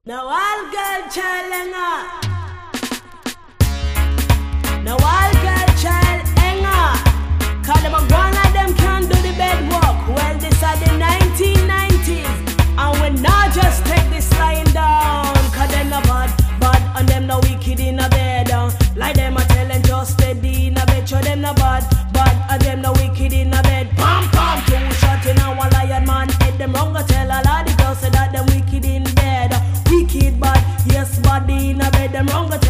Now all girl child enga. Now all girl child enga. Cause them a one of them can't do the bed work. Well, this are the 1990s. And we not just take this lying down. Cause them no bad, and them no wicked in a bed. Like them a telling just steady in a bed. Show them no bad, and them no wicked in a bed. Pam pam, two shot in a one lion man head. Them wrong go tell a lot of girls say that them wicked in bed. Wicked bad, yes body in a bed. Them wrong go